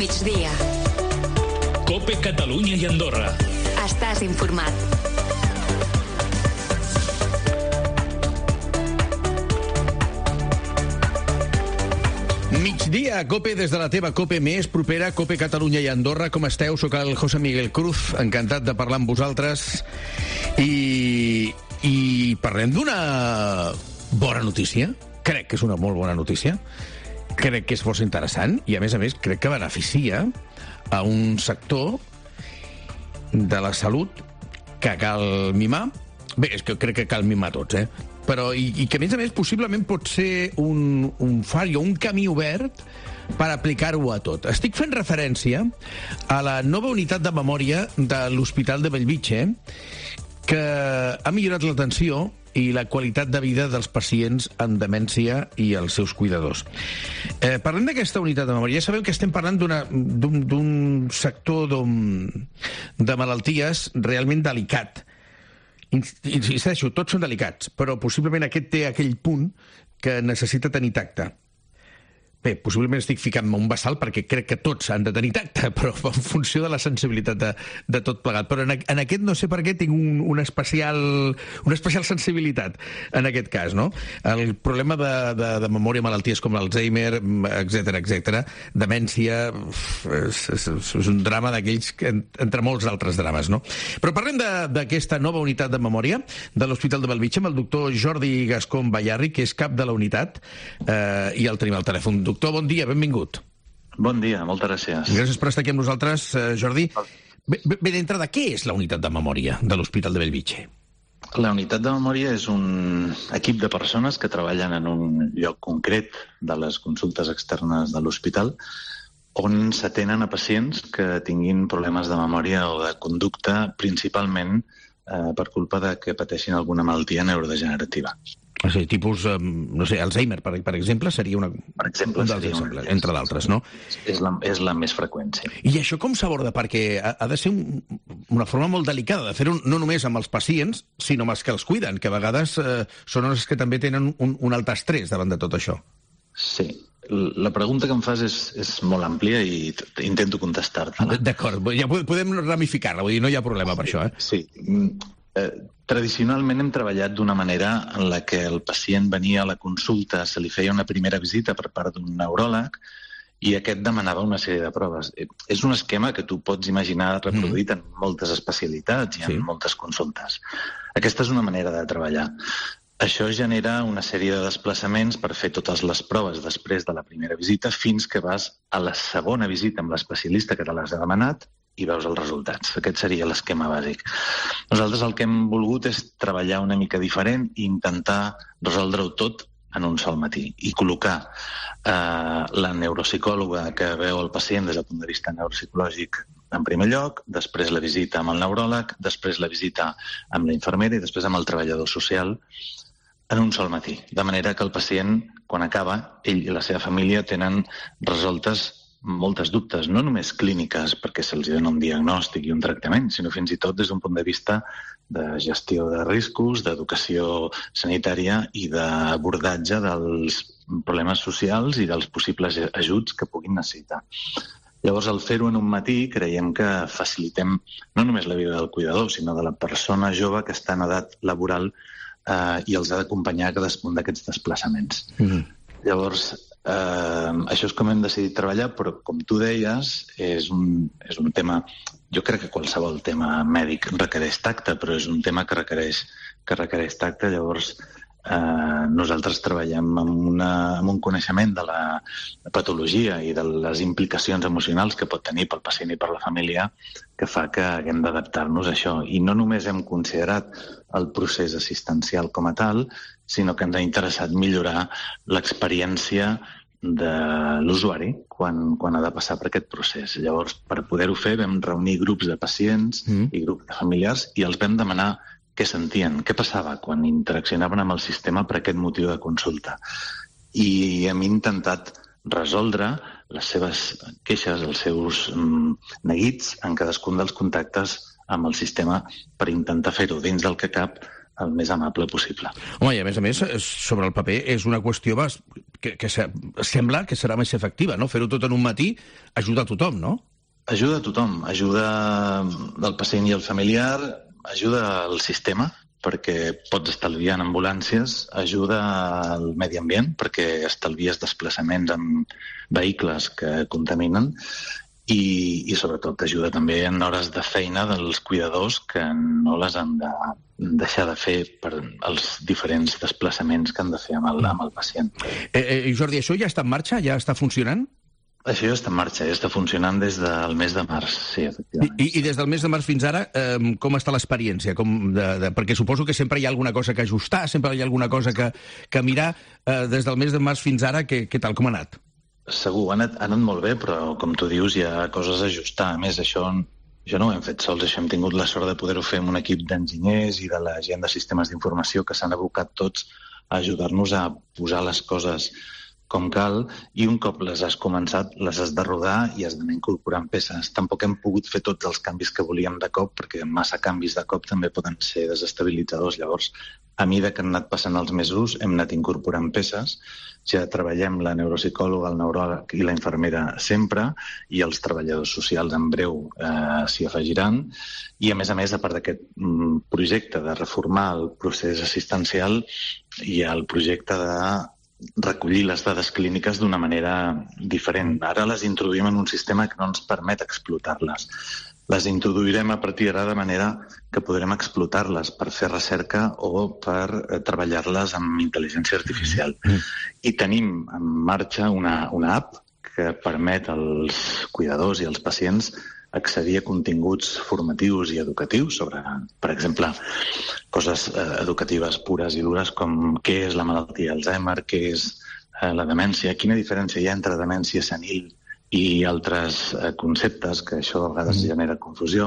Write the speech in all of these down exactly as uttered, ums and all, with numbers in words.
migdia. COPE Catalunya i Andorra. Estàs informat. Migdia, COPE des de la teva COPE més propera, COPE Catalunya i Andorra. Com esteu? Soc el José Miguel Cruz, encantat de parlar amb vosaltres. I, i parlem d'una bona notícia. Crec que és una molt bona notícia. Crec que és força interessant i, a més a més, crec que beneficia a un sector de la salut que cal mimar. Bé, és que crec que cal mimar tots, eh? Però, i, i que, a més a més, possiblement pot ser un, un far o un camí obert per aplicar-ho a tot. Estic fent referència a la nova unitat de memòria de l'Hospital de Bellvitge, que ha millorat l'atenció i la qualitat de vida dels pacients amb demència i els seus cuidadors. Eh, parlem d'aquesta unitat de memòria. Ja sabeu que estem parlant d'un sector de malalties realment delicat. Insisteixo, tots són delicats, però possiblement aquest té aquell punt que necessita tenir tacte. Bé, possiblement estic ficant-me un bassal perquè crec que tots han de tenir tacte, però en funció de la sensibilitat de, de tot plegat. Però en, en aquest no sé per què tinc un, un especial, una especial sensibilitat en aquest cas, no? El problema de, de, de memòria, malalties com l'Alzheimer, etcètera, etcètera, demència, és, és, és un drama d'aquells, entre molts altres drames, no? Però parlem d'aquesta nova unitat de memòria de l'Hospital de Bellvitge amb el doctor Jordi Gascón Bayarri, que és cap de la unitat, eh, i el tenim al telèfon. Doctor, bon dia, benvingut. Bon dia, moltes gràcies. Gràcies per estar aquí amb nosaltres, Jordi. Bé, bé d'entrada, què és la unitat de memòria de l'Hospital de Bellvitge? La unitat de memòria és un equip de persones que treballen en un lloc concret de les consultes externes de l'hospital on s'atenen a pacients que tinguin problemes de memòria o de conducta, principalment eh, per culpa de que pateixin alguna malaltia neurodegenerativa. O sigui, tipus, no sé, Alzheimer, per, per exemple, seria una, per exemple, un dels seria exemples, una, entre d'altres, no? És la, és la més freqüent, sí. I això com s'aborda? Perquè ha, ha de ser un, una forma molt delicada de fer-ho no només amb els pacients, sinó amb els que els cuiden, que a vegades eh, són els que també tenen un, un alt estrès davant de tot això. Sí. La pregunta que em fas és, és molt àmplia i intento contestar-te-la. D'acord, ja podem ramificar-la, vull dir, no hi ha problema per això, eh? Sí. Eh, tradicionalment hem treballat d'una manera en la que el pacient venia a la consulta, se li feia una primera visita per part d'un neuròleg i aquest demanava una sèrie de proves. Eh, és un esquema que tu pots imaginar reproduït mm. en moltes especialitats i en sí. moltes consultes. Aquesta és una manera de treballar. Això genera una sèrie de desplaçaments per fer totes les proves després de la primera visita fins que vas a la segona visita amb l'especialista que te l'has demanat i veus els resultats. Aquest seria l'esquema bàsic. Nosaltres el que hem volgut és treballar una mica diferent i intentar resoldre-ho tot en un sol matí i col·locar eh, la neuropsicòloga que veu el pacient des del punt de vista neuropsicològic en primer lloc, després la visita amb el neuròleg, després la visita amb la infermera i després amb el treballador social en un sol matí. De manera que el pacient, quan acaba, ell i la seva família tenen resoltes moltes dubtes, no només clíniques, perquè se'ls dona un diagnòstic i un tractament, sinó fins i tot des d'un punt de vista de gestió de riscos, d'educació sanitària i d'abordatge dels problemes socials i dels possibles ajuts que puguin necessitar. Llavors, al fer-ho en un matí, creiem que facilitem no només la vida del cuidador, sinó de la persona jove que està en edat laboral eh, i els ha d'acompanyar a cadascun d'aquests desplaçaments. Mm-hmm. Llavors, eh, això és com hem decidit treballar, però com tu deies, és un, és un tema, jo crec que qualsevol tema mèdic requereix tacte, però és un tema que requereix, que requereix tacte, llavors eh, nosaltres treballem amb, una, amb un coneixement de la patologia i de les implicacions emocionals que pot tenir pel pacient i per la família que fa que haguem d'adaptar-nos a això. I no només hem considerat el procés assistencial com a tal, sinó que ens ha interessat millorar l'experiència de l'usuari quan, quan ha de passar per aquest procés. Llavors, per poder-ho fer, vam reunir grups de pacients mm. i grups de familiars i els vam demanar què sentien, què passava quan interaccionaven amb el sistema per aquest motiu de consulta. I hem intentat resoldre les seves queixes, els seus mm, neguits en cadascun dels contactes amb el sistema per intentar fer-ho dins del que cap el més amable possible. Home, i a més a més, sobre el paper, és una qüestió que, que sembla que serà més efectiva, no? Fer-ho tot en un matí ajuda a tothom, no? Ajuda a tothom. Ajuda el pacient i el familiar, ajuda al sistema, perquè pots estalviar en ambulàncies, ajuda al medi ambient, perquè estalvies desplaçaments amb vehicles que contaminen, i, i sobretot ajuda també en hores de feina dels cuidadors que no les han de deixar de fer per els diferents desplaçaments que han de fer amb el, amb el pacient. Eh, eh, Jordi, això ja està en marxa? Ja està funcionant? Això ja està en marxa, ja està funcionant des del mes de març, sí, efectivament. I, i des del mes de març fins ara, eh, com està l'experiència? Com de, de, perquè suposo que sempre hi ha alguna cosa que ajustar, sempre hi ha alguna cosa que, que mirar. Eh, des del mes de març fins ara, què, què tal, com ha anat? Segur, ha anat, ha anat molt bé, però com tu dius, hi ha coses a ajustar. A més, això, això no ho hem fet sols, això hem tingut la sort de poder-ho fer amb un equip d'enginyers i de la gent de sistemes d'informació que s'han abocat tots a ajudar-nos a posar les coses com cal, i un cop les has començat, les has de rodar i has d'anar incorporant peces. Tampoc hem pogut fer tots els canvis que volíem de cop, perquè massa canvis de cop també poden ser desestabilitzadors. Llavors, a mesura que han anat passant els mesos, hem anat incorporant peces. Ja treballem la neuropsicòloga, el neuròleg i la infermera sempre, i els treballadors socials en breu eh, s'hi afegiran. I, a més a més, a part d'aquest mm, projecte de reformar el procés assistencial, hi ha el projecte de recollir les dades clíniques d'una manera diferent. Ara les introduïm en un sistema que no ens permet explotar-les. Les introduirem a partir d'ara de manera que podrem explotar-les per fer recerca o per eh, treballar-les amb intel·ligència artificial. I tenim en marxa una, una app que permet als cuidadors i als pacients accedir a continguts formatius i educatius sobre, per exemple, coses eh, educatives pures i dures com què és la malaltia Alzheimer, què és eh, la demència, quina diferència hi ha entre demència senil i altres eh, conceptes, que això a vegades mm. genera confusió,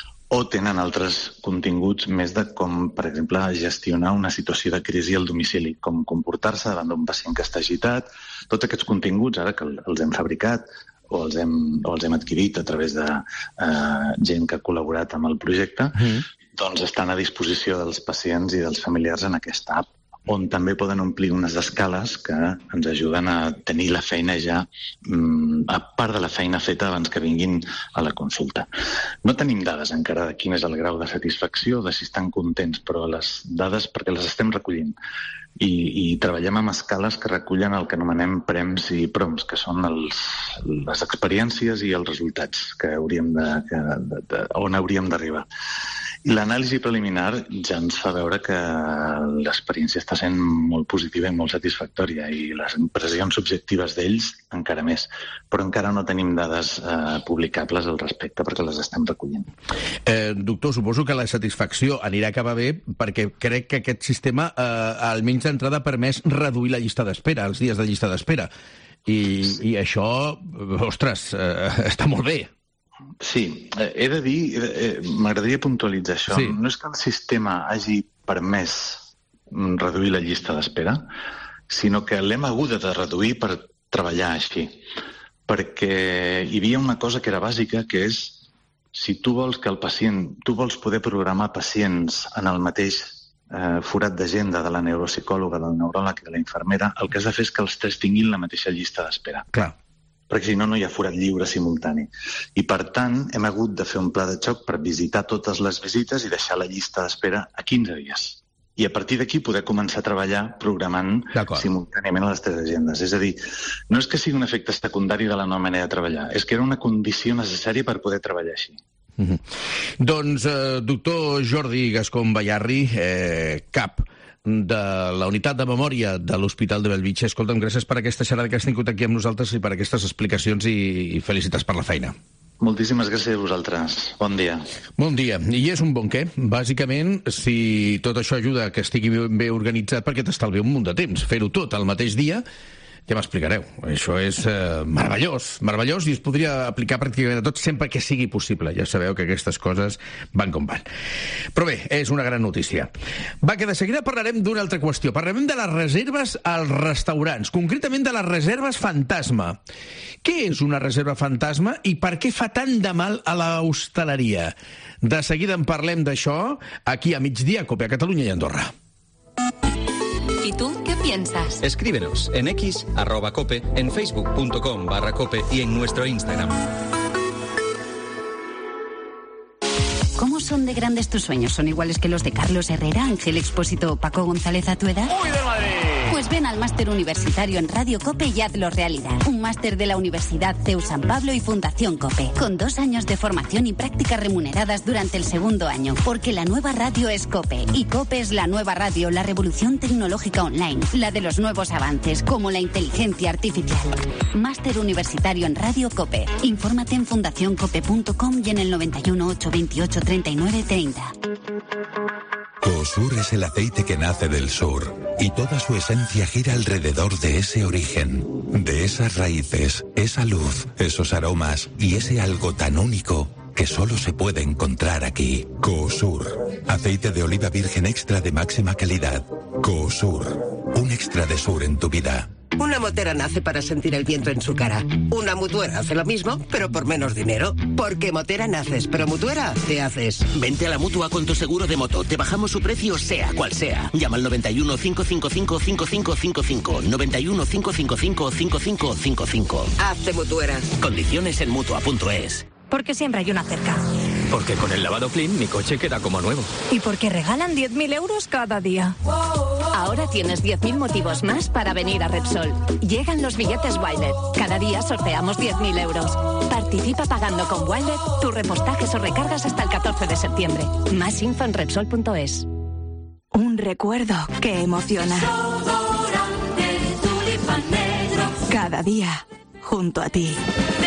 o tenen altres continguts més de com, per exemple, gestionar una situació de crisi al domicili, com comportar-se davant d'un pacient que està agitat. Tots aquests continguts, ara que els hem fabricat, o els hem, o els hem adquirit a través de eh, gent que ha col·laborat amb el projecte, mm. doncs estan a disposició dels pacients i dels familiars en aquesta app, on també poden omplir unes escales que ens ajuden a tenir la feina ja, mm, a part de la feina feta abans que vinguin a la consulta. No tenim dades encara de quin és el grau de satisfacció, de si estan contents, però les dades, perquè les estem recollint, i, i treballem amb escales que recullen el que anomenem prems i proms, que són els, les experiències i els resultats que hauríem de, que, de, de, on hauríem d'arribar. I l'anàlisi preliminar ja ens fa veure que l'experiència està sent molt positiva i molt satisfactòria, i les impressions subjectives d'ells encara més. Però encara no tenim dades eh, publicables al respecte perquè les estem recollint. Eh, doctor, suposo que la satisfacció anirà a acabar bé, perquè crec que aquest sistema, eh, almenys d'entrada, ha permès reduir la llista d'espera, els dies de llista d'espera. I, i això, ostres, eh, està molt bé. Sí, eh, he de dir, eh, m'agradaria puntualitzar això. Sí. No és que el sistema hagi permès reduir la llista d'espera, sinó que l'hem hagut de reduir per treballar així. Perquè hi havia una cosa que era bàsica, que és si tu vols que el pacient, tu vols poder programar pacients en el mateix eh, forat d'agenda de la neuropsicòloga, del neuròleg i de la infermera, el que has de fer és que els tres tinguin la mateixa llista d'espera. Clar. Perquè si no, no hi ha forat lliure simultani. I, per tant, hem hagut de fer un pla de xoc per visitar totes les visites i deixar la llista d'espera a quinze dies. I a partir d'aquí poder començar a treballar programant simultàniament a les tres agendes. És a dir, no és que sigui un efecte secundari de la nova manera de treballar, és que era una condició necessària per poder treballar així. Mm-hmm. Doncs, eh, doctor Jordi Gascón Bayarri, eh, cap de la unitat de memòria de l'Hospital de Bellvitge. Escolta'm, gràcies per aquesta xerrada que has tingut aquí amb nosaltres i per aquestes explicacions, i, i felicitats per la feina. Moltíssimes gràcies a vosaltres. Bon dia. Bon dia. I és un bon què? Bàsicament, si tot això ajuda a que estigui ben organitzat, perquè t'estalvia un munt de temps. Fer-ho tot al mateix dia Ja m'explicareu. Això és eh, meravellós, meravellós, i es podria aplicar pràcticament a tot sempre que sigui possible. Ja sabeu que aquestes coses van com van. Però bé, és una gran notícia. Va, que de seguida parlarem d'una altra qüestió. Parlarem de les reserves als restaurants, concretament de les reserves fantasma. Què és una reserva fantasma i per què fa tant de mal a l'hostaleria? De seguida en parlem d'això aquí a migdia, COPE a Catalunya i Andorra. ¿Y tú qué piensas? Escríbenos en X, arroba cope, en facebook.com barra cope y en nuestro Instagram. ¿Cómo son de grandes tus sueños? ¿Son iguales que los de Carlos Herrera, Ángel Expósito o Paco González a tu edad? ¡Uy, de Madrid! Pues ven al máster universitario en Radio COPE y hazlo realidad. Un máster de la Universidad C E U San Pablo y Fundación COPE, con dos años de formación y prácticas remuneradas durante el segundo año. Porque la nueva radio es COPE, y COPE es la nueva radio, la revolución tecnológica online, la de los nuevos avances, como la inteligencia artificial. Máster universitario en Radio COPE. Infórmate en fundación cope punto com y en el noventa y uno, ochocientos veintiocho, treinta y nueve treinta. Coosur es el aceite que nace del sur y toda su esencia gira alrededor de ese origen, de esas raíces, esa luz, esos aromas y ese algo tan único que solo se puede encontrar aquí. Coosur, aceite de oliva virgen extra de máxima calidad. Coosur, un extra de sur en tu vida. Una motera nace para sentir el viento en su cara. Una mutuera hace lo mismo, pero por menos dinero. Porque motera naces, pero mutuera te haces. Vente a la Mutua con tu seguro de moto. Te bajamos su precio sea cual sea. Llama al noventa y uno, cinco cinco cinco, cinco cinco cinco cinco. noventa y uno, cinco cinco cinco, cinco cinco cinco cinco. Hazte mutuera. Condiciones en Mutua punto es. Porque siempre hay una cerca. Porque con el lavado Clean mi coche queda como nuevo. Y porque regalan diez mil euros cada día. Ahora tienes diez mil motivos más para venir a Repsol. Llegan los billetes Wilet. Cada día sorteamos diez mil euros. Participa pagando con Wilet tus repostajes o recargas hasta el catorce de septiembre. Más info en Repsol punto es. Un recuerdo que emociona. Cada día, junto a ti.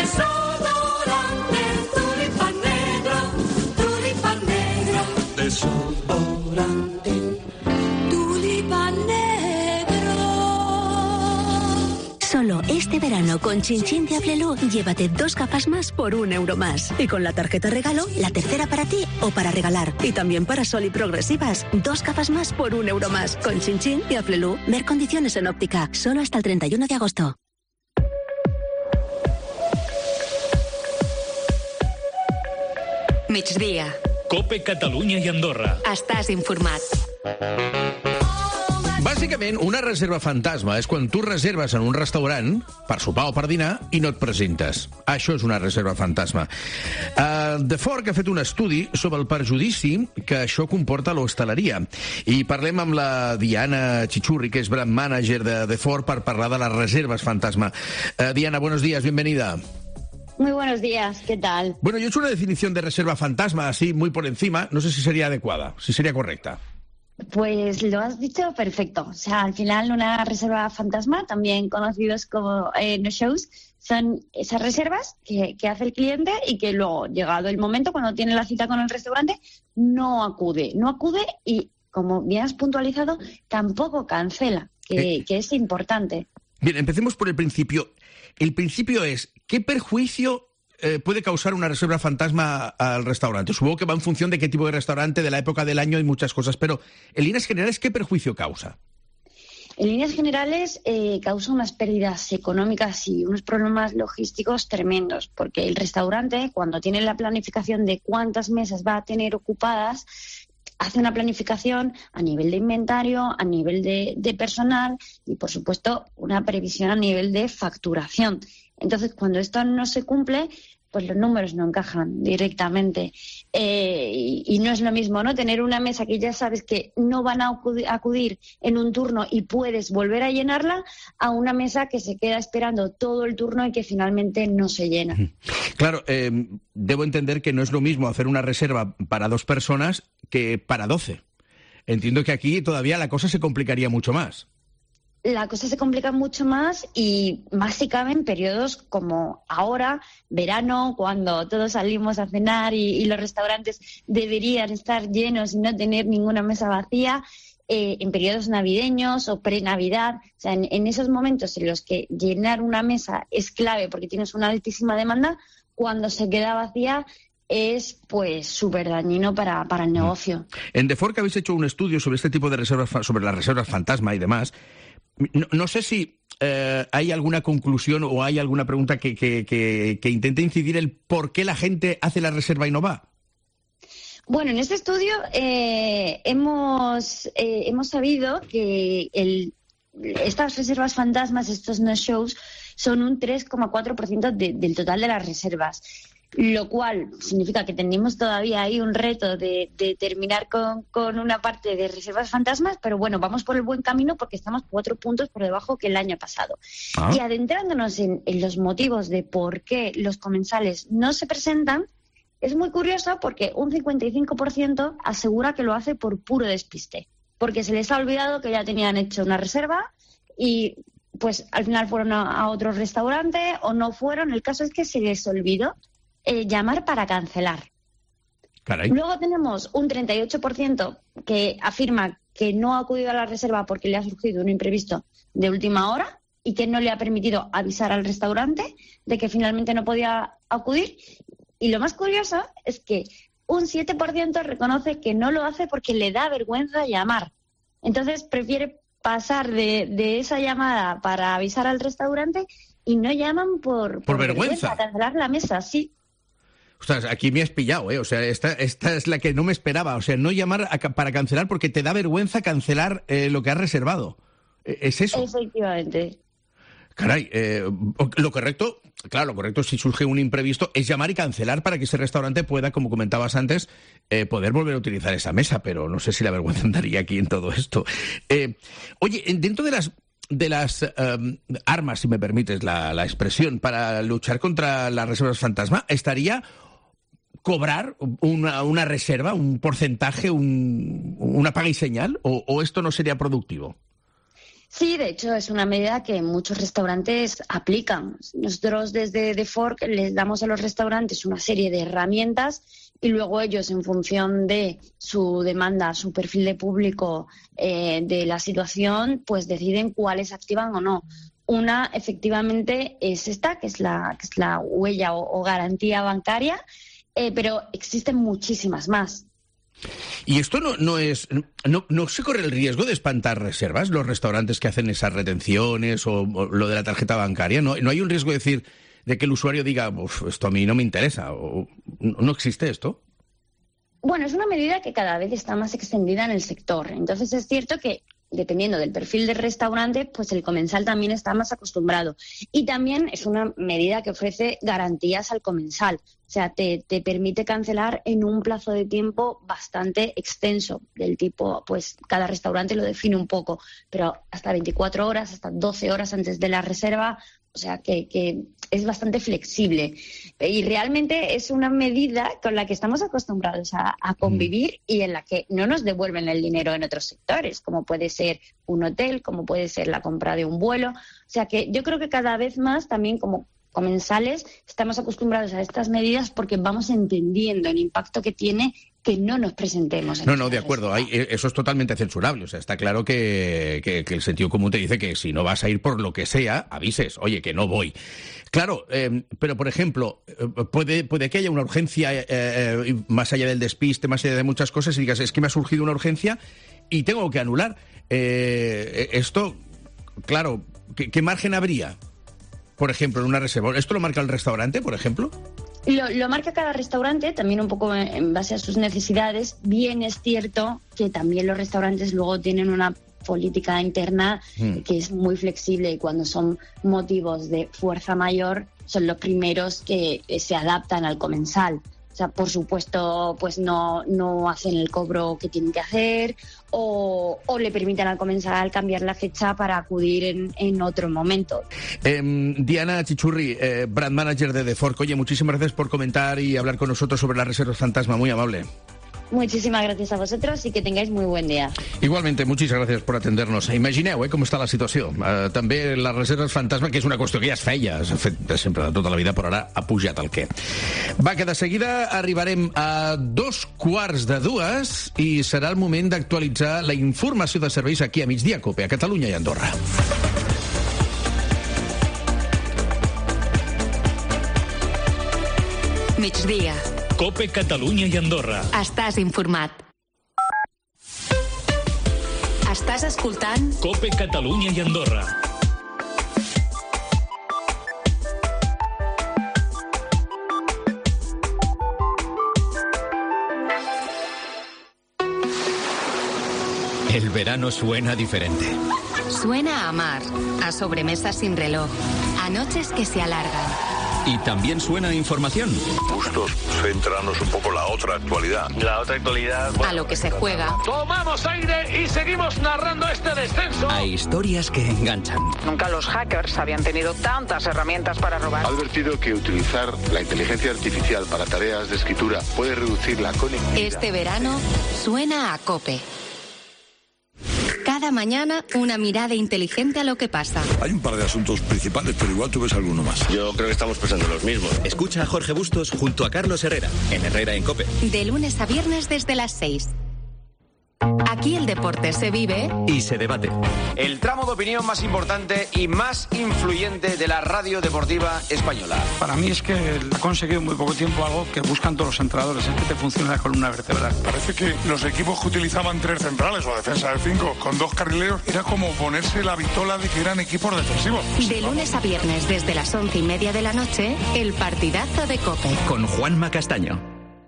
Desodorante Tulipán Negro. Solo este verano con Chin Chin de Aflelu, llévate dos gafas más por un euro más. Y con la tarjeta regalo, la tercera para ti o para regalar. Y también para Sol y Progresivas, dos gafas más por un euro más. Con Chin Chin de Aflelu, ver condiciones en óptica. Solo hasta el treinta y uno de agosto. Migdia. COPE Catalunya i Andorra. Estàs informat. Bàsicament, una reserva fantasma és quan tu reserves en un restaurant per sopar o per dinar i no et presentes. Això és una reserva fantasma. Uh, The Fork ha fet un estudi sobre el perjudici que això comporta a l'hostaleria. I parlem amb la Diana Chichurri, que és brand manager de The Fork, per parlar de les reserves fantasma. Uh, Diana, buenos días, bienvenida. Muy buenos días, ¿qué tal? Bueno, yo he hecho una definición de reserva fantasma así muy por encima, no sé si sería adecuada, si sería correcta. Pues lo has dicho perfecto. O sea, al final una reserva fantasma, también conocidos como eh, no-shows, son esas reservas que, que hace el cliente y que luego, llegado el momento, cuando tiene la cita con el restaurante, no acude. No acude y, como bien has puntualizado, tampoco cancela, que, eh. que es importante. Bien, empecemos por el principio. El principio es, ¿qué perjuicio eh, puede causar una reserva fantasma al restaurante? Supongo que va en función de qué tipo de restaurante, de la época del año y muchas cosas, pero en líneas generales, ¿qué perjuicio causa? En líneas generales, eh, causa unas pérdidas económicas y unos problemas logísticos tremendos, porque el restaurante, cuando tiene la planificación de cuántas mesas va a tener ocupadas, hace una planificación a nivel de inventario, a nivel de, de personal y, por supuesto, una previsión a nivel de facturación. Entonces, cuando esto no se cumple, pues los números no encajan directamente. Eh, y, y no es lo mismo, ¿no? Tener una mesa que ya sabes que no van a acudir, acudir en un turno y puedes volver a llenarla, a una mesa que se queda esperando todo el turno y que finalmente no se llena. Claro, eh, debo entender que no es lo mismo hacer una reserva para dos personas que para doce. Entiendo que aquí todavía la cosa se complicaría mucho más. La cosa se complica mucho más y más si cabe en periodos como ahora, verano, cuando todos salimos a cenar y, y los restaurantes deberían estar llenos y no tener ninguna mesa vacía. eh, en periodos navideños o pre-Navidad. O sea, en, en esos momentos en los que llenar una mesa es clave porque tienes una altísima demanda, cuando se queda vacía es pues súper dañino para, para el negocio. En The Fork habéis hecho un estudio sobre este tipo de reservas, sobre las reservas fantasma y demás. No, no sé si eh, hay alguna conclusión o hay alguna pregunta que, que, que, que intente incidir el por qué la gente hace la reserva y no va. Bueno, en este estudio eh, hemos, eh, hemos sabido que el, estas reservas fantasmas, estos no-shows, son un tres coma cuatro por ciento de, del total de las reservas. Lo cual significa que tenemos todavía ahí un reto de, de terminar con, con una parte de reservas fantasmas, pero bueno, vamos por el buen camino porque estamos cuatro puntos por debajo que el año pasado. Ah. Y adentrándonos en, en los motivos de por qué los comensales no se presentan, es muy curioso porque un cincuenta y cinco por ciento asegura que lo hace por puro despiste, porque se les ha olvidado que ya tenían hecho una reserva y pues al final fueron a, a otro restaurante o no fueron. El caso es que se les olvidó Eh, llamar para cancelar. Caray. Luego tenemos un treinta y ocho por ciento que afirma que no ha acudido a la reserva porque le ha surgido un imprevisto de última hora y que no le ha permitido avisar al restaurante de que finalmente no podía acudir. Y lo más curioso es que un siete por ciento reconoce que no lo hace porque le da vergüenza llamar. Entonces prefiere pasar de, de esa llamada para avisar al restaurante y no llaman por, por, por vergüenza. vergüenza, cancelar la mesa, sí. Ostras, aquí me has pillado, ¿eh? O sea, esta, esta es la que no me esperaba. O sea, no llamar a, para cancelar porque te da vergüenza cancelar eh, lo que has reservado. ¿Es eso? Efectivamente. Caray, eh, lo correcto, claro, lo correcto si surge un imprevisto es llamar y cancelar para que ese restaurante pueda, como comentabas antes, eh, poder volver a utilizar esa mesa, pero no sé si la vergüenza andaría aquí en todo esto. Eh, oye, dentro de las de las um, armas, si me permites la, la expresión, para luchar contra las reservas fantasma, estaría cobrar una, una reserva, un porcentaje, un, una paga y señal, o, o esto no sería productivo. Sí, de hecho es una medida que muchos restaurantes aplican. Nosotros desde The Fork les damos a los restaurantes una serie de herramientas y luego ellos, en función de su demanda, su perfil de público, eh, de la situación, pues deciden cuáles activan o no. Una, efectivamente, es esta, que es la, que es la huella o, o garantía bancaria, eh, pero existen muchísimas más. Y esto no, no es, no, no se corre el riesgo de espantar reservas, los restaurantes que hacen esas retenciones o, o lo de la tarjeta bancaria. No, no hay un riesgo de decir de que el usuario diga, esto a mí no me interesa, o no existe esto. Bueno, es una medida que cada vez está más extendida en el sector. Entonces es cierto que, dependiendo del perfil del restaurante, pues el comensal también está más acostumbrado. Y también es una medida que ofrece garantías al comensal. O sea, te, te permite cancelar en un plazo de tiempo bastante extenso, del tipo, pues cada restaurante lo define un poco, pero hasta veinticuatro horas, hasta doce horas antes de la reserva. O sea, que, que es bastante flexible. Y realmente es una medida con la que estamos acostumbrados a, a convivir y en la que no nos devuelven el dinero en otros sectores, como puede ser un hotel, como puede ser la compra de un vuelo. O sea, que yo creo que cada vez más también como comensales estamos acostumbrados a estas medidas porque vamos entendiendo el impacto que tiene que no nos presentemos. En no, no, de acuerdo. Hay, eso es totalmente censurable. O sea, está claro que, que, que el sentido común te dice que si no vas a ir por lo que sea, avises, oye, que no voy. Claro, eh, pero por ejemplo, puede, puede que haya una urgencia eh, eh, más allá del despiste, más allá de muchas cosas, y digas, es que me ha surgido una urgencia y tengo que anular. Eh, esto, claro, ¿qué, qué margen habría? Por ejemplo, en una reserva. ¿Esto lo marca el restaurante, por ejemplo? Lo, lo marca cada restaurante, también un poco en base a sus necesidades. Bien es cierto que también los restaurantes luego tienen una política interna mm. que es muy flexible y cuando son motivos de fuerza mayor son los primeros que se adaptan al comensal. O sea, por supuesto, pues no, no hacen el cobro que tienen que hacer o, o le permiten al comensal cambiar la fecha para acudir en, en otro momento. Eh, Diana Chichurri, eh, brand manager de The Fork. Oye, muchísimas gracias por comentar y hablar con nosotros sobre las reservas fantasma. Muy amable. muchísimas gracias a vosotros y que tengáis muy buen día. Igualmente, muchas gracias por atendernos. Imagineu eh, com està la situació. Uh, també les reserves fantasma, que és una qüestió que ja es feia, s'ha fet sempre de tota la vida, però ara ha pujat el què. Va, que de seguida arribarem a dos quarts de dues i serà el moment d'actualitzar la informació de serveis aquí a Migdia Cope, a Catalunya i Andorra. Migdia. Cope Catalunya i Andorra. Estàs informat. Estàs escoltant Cope Catalunya i Andorra. El verano suena diferente. Suena a mar, a sobremesas sin reloj, a noches que se alargan. Y también suena a información. Bustos, centrarnos un poco en la otra actualidad. La otra actualidad... Bueno, a lo que se juega. Tomamos aire y seguimos narrando este descenso. A historias que enganchan. Nunca los hackers habían tenido tantas herramientas para robar. Ha advertido que utilizar la inteligencia artificial para tareas de escritura puede reducir la conectividad. Este verano suena a COPE. Cada mañana, una mirada inteligente a lo que pasa. Hay un par de asuntos principales, pero igual tú ves alguno más. Yo creo que estamos pensando los mismos. Escucha a Jorge Bustos junto a Carlos Herrera, en Herrera en COPE. De lunes a viernes desde las seis. Aquí el deporte se vive y se debate. El tramo de opinión más importante y más influyente de la radio deportiva española. Para mí es que ha conseguido en muy poco tiempo algo que buscan todos los entrenadores, es que te funcione la columna vertebral. Parece que los equipos que utilizaban tres centrales o defensa de cinco con dos carrileros era como ponerse la vitola de que eran equipos defensivos. De lunes a viernes desde las once y media de la noche, el partidazo de COPE. Con Juanma Castaño.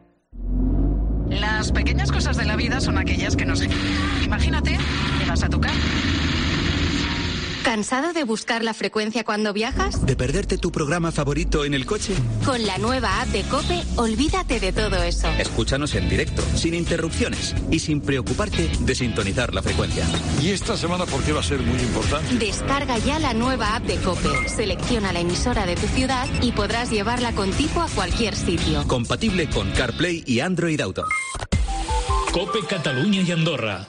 Las pequeñas cosas de la vida son aquellas que nos... Imagínate, llegas a tu casa. ¿Cansado de buscar la frecuencia cuando viajas? ¿De perderte tu programa favorito en el coche? Con la nueva app de COPE, olvídate de todo eso. Escúchanos en directo, sin interrupciones y sin preocuparte de sintonizar la frecuencia. ¿Y esta semana por qué va a ser muy importante? Descarga ya la nueva app de COPE. Selecciona la emisora de tu ciudad y podrás llevarla contigo a cualquier sitio. Compatible con CarPlay y Android Auto. Cope Catalunya i Andorra.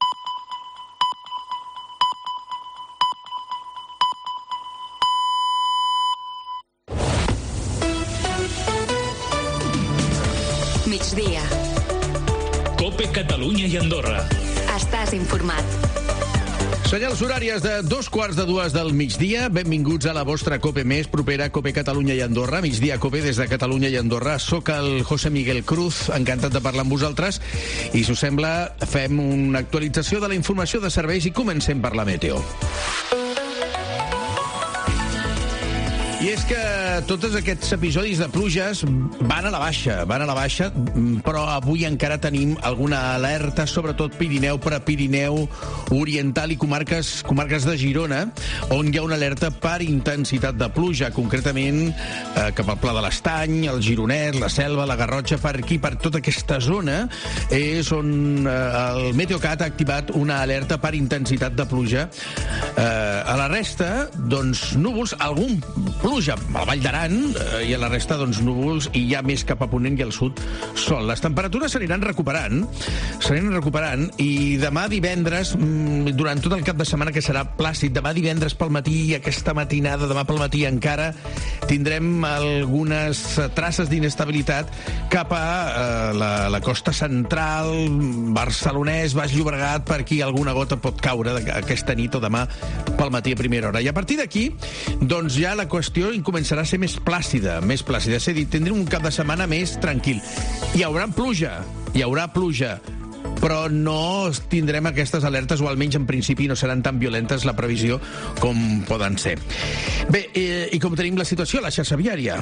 Migdia. Cope Catalunya i Andorra. Estàs informat. Senyals horàries de dos quarts de dues del migdia. Benvinguts a la vostra Cope més propera, Cope Catalunya i Andorra. Migdia Cope des de Catalunya i Andorra. Soc el José Miguel Cruz, encantat de parlar amb vosaltres. I si us sembla, fem una actualització de la informació de serveis i comencem per la meteo. I és que tots aquests episodis de pluges van a la baixa, van a la baixa, però avui encara tenim alguna alerta, sobretot Pirineu, Prepirineu, Oriental i comarques, comarques de Girona, on hi ha una alerta per intensitat de pluja, concretament eh, cap al Pla de l'Estany, el Gironès, la Selva, la Garrotxa, per aquí, per tota aquesta zona, és on eh, el Meteocat ha activat una alerta per intensitat de pluja. Eh, a la resta, doncs, núvols, algun pluja a la Vall d'Aran eh, i a la resta, doncs, núvols i ja més cap a ponent i al sud sol. Les temperatures s'aniran recuperant, s'aniran recuperant i demà divendres, mmm, durant tot el cap de setmana que serà plàcid, demà divendres pel matí i aquesta matinada, demà pel matí encara tindrem algunes traces d'inestabilitat cap a eh, la, la costa central, Barcelonès, Baix Llobregat, per aquí alguna gota pot caure aquesta nit o demà pel matí a primera hora. I a partir d'aquí, doncs ja la qüestió començarà a ser més plàcida, més plàcida. És a dir, tindrem un cap de setmana més tranquil. Hi haurà pluja, hi haurà pluja, però no tindrem aquestes alertes, o almenys en principi no seran tan violentes la previsió com poden ser. Bé, eh, i com tenim la situació a la xarxa viària?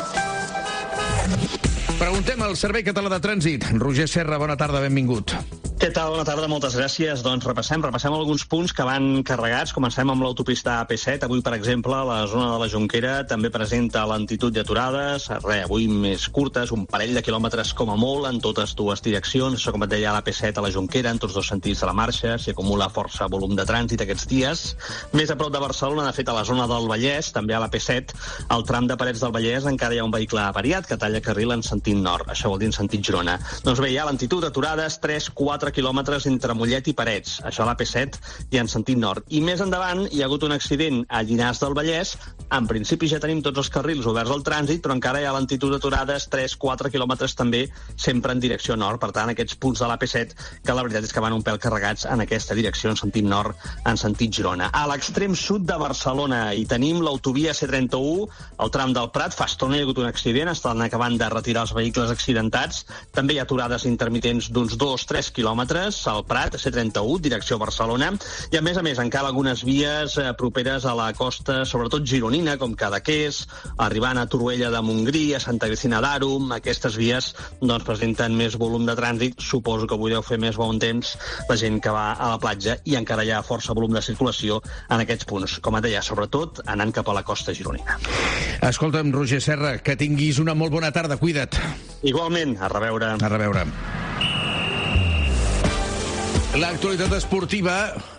Preguntem al Servei Català de Trànsit. Roger Serra, bona tarda, benvingut. Què tal? Bona tarda, moltes gràcies. Doncs repassem, repassem alguns punts que van carregats. Comencem amb l'autopista A P set. Avui, per exemple, la zona de la Jonquera també presenta lentitud i aturades. Re, avui més curtes, un parell de quilòmetres com a molt en totes dues direccions. Això, com et deia, a l'A P set a la Jonquera, en tots dos sentits de la marxa. S'hi acumula força volum de trànsit aquests dies. Més a prop de Barcelona, de fet, a la zona del Vallès, també a l'A P set, al tram de Parets del Vallès, encara hi ha un vehicle avariat que talla carril en sentit nord. Això vol dir en sentit Girona. Doncs bé, hi ha lentitud, aturades, tres quatre quilòmetres entre Mollet i Parets, això a l'A P set i en sentit nord. I més endavant hi ha hagut un accident a Llinars del Vallès. En principi ja tenim tots els carrils oberts al trànsit, però encara hi ha lentitud aturades, tres quatre quilòmetres també, sempre en direcció nord. Per tant, aquests punts de l'A P set, que la veritat és que van un pèl carregats en aquesta direcció, en sentit nord, en sentit Girona. A l'extrem sud de Barcelona hi tenim l'autovia C trenta-u, el tram del Prat. Fa estona hi ha hagut un accident, estan acabant de retirar els vehicles accidentats. També hi ha aturades intermitents d'uns dos tres quilòmetres al Prat, C trenta-u, direcció Barcelona, i a més a més encara algunes vies eh, properes a la costa, sobretot gironina, com Cadaqués, arribant a Torroella de Montgrí, a Santa Cristina d'Aro. Aquestes vies doncs, presenten més volum de trànsit. Suposo que avui deu fer més bon temps la gent que va a la platja, i encara hi ha força volum de circulació en aquests punts, com et deia, sobretot anant cap a la costa gironina. Escolta'm, Roger Serra, que tinguis una molt bona tarda, cuida't. Igualment, a reveure. A reveure. L'actualitat esportiva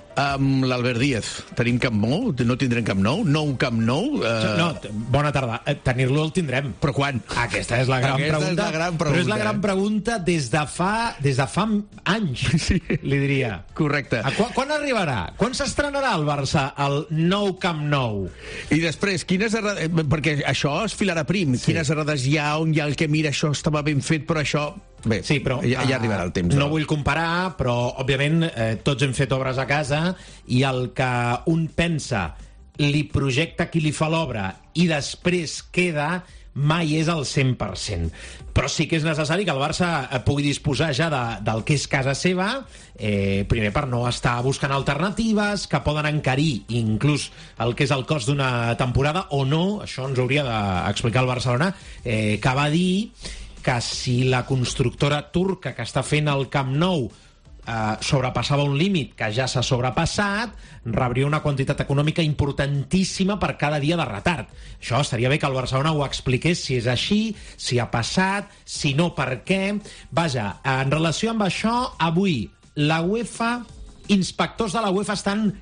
amb l'Albert Díaz. Tenim Camp Nou? No tindrem Camp Nou? Nou Camp Nou? Uh... No, bona tarda. Tenir-lo el tindrem. Però quan? Aquesta és la gran Aquesta pregunta. És la gran pregunta. Però és la gran pregunta des de fa, des de fa anys, sí. Li diria. Correcte. A, quan, quan arribarà? Quan s'estrenarà el Barça al nou Camp Nou? I després, quines errades... Perquè això es filarà prim. Sí. Quines errades hi ha, on hi ha el que mira, això estava ben fet, però això... Bé, sí, però, ja, ja arribarà el temps. No, no vull comparar, però, òbviament, eh, tots hem fet obres a casa, i el que un pensa, li projecta qui li fa l'obra i després queda, mai és al cent per cent. Però sí que és necessari que el Barça pugui disposar ja de, del que és casa seva, eh, primer per no estar buscant alternatives que poden encarir inclús el que és el cost d'una temporada o no. Això ens hauria d'explicar el Barcelona, eh, que va dir que si la constructora turca que està fent el Camp Nou eh, sobrepassava un límit que ja s'ha sobrepassat, rebria una quantitat econòmica importantíssima per cada dia de retard. Això estaria bé que el Barcelona ho expliqués, si és així, si ha passat, si no, per què. Vaja, en relació amb això, avui la UEFA, inspectors de la UEFA estan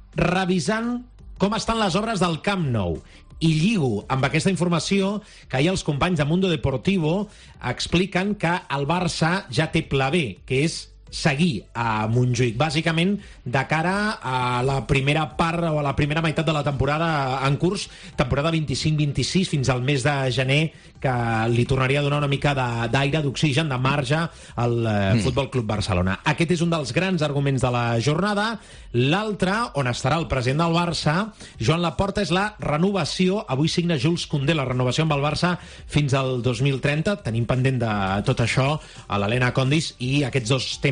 revisant com estan les obres del Camp Nou. I lligo amb aquesta informació que ahir els companys de Mundo Deportivo expliquen que el Barça ja té pla B, que és seguir a Montjuïc, bàsicament de cara a la primera part o a la primera meitat de la temporada en curs, temporada vint-i-cinc vint-i-sis, fins al mes de gener, que li tornaria a donar una mica d'aire, d'oxigen, de marge al eh, mm. Futbol Club Barcelona. Aquest és un dels grans arguments de la jornada. L'altre, on estarà el president del Barça, Joan Laporta, és la renovació. Avui signa Jules Koundé la renovació amb el Barça fins al dos mil trenta. Tenim pendent de tot això a l'Helena Condis, i aquests dos temes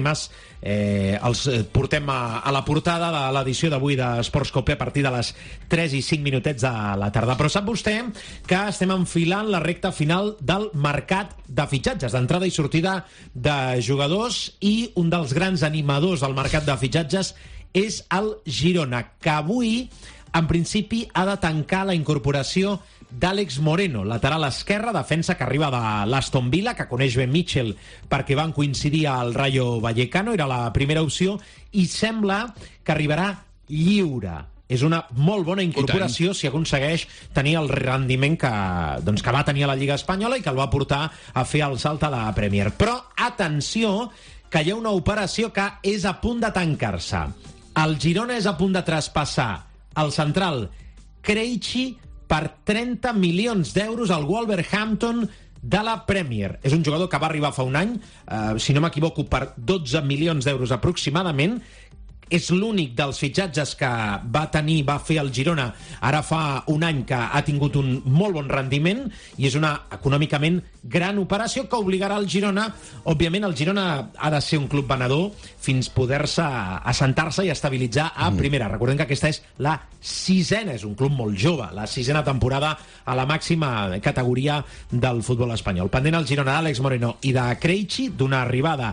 eh, els portem a, a la portada de l'edició d'avui d'Esports Cope a partir de les tres i cinc minutets de la tarda. Però sap vostè que estem enfilant la recta final del mercat de fitxatges, d'entrada i sortida de jugadors, i un dels grans animadors del mercat de fitxatges és el Girona, que avui en principi ha de tancar la incorporació d'Àlex Moreno, lateral esquerre, defensa que arriba de l'Aston Villa, que coneix ben Mitchell perquè van coincidir al Rayo Vallecano, era la primera opció, i sembla que arribarà lliure. És una molt bona incorporació si aconsegueix tenir el rendiment que, doncs, que va tenir a la Lliga Espanyola i que el va portar a fer el salt a la Premier. Però, atenció, que hi ha una operació que és a punt de tancar-se. El Girona és a punt de traspassar el central Krejci per trenta milions d'euros al Wolverhampton de la Premier. És un jugador que va arribar fa un any, eh, si no m'equivoco, per dotze milions d'euros aproximadament. És l'únic dels fitxatges que va tenir, va fer el Girona ara fa un any, que ha tingut un molt bon rendiment, i és una econòmicament gran operació que obligarà el Girona. Òbviament el Girona ha de ser un club venedor fins poder-se assentar-se i estabilitzar a primera. Recordem que aquesta és la sisena, és un club molt jove, la sisena temporada a la màxima categoria del futbol espanyol. Pendent el Girona d'Àlex Moreno i de Krejci, d'una arribada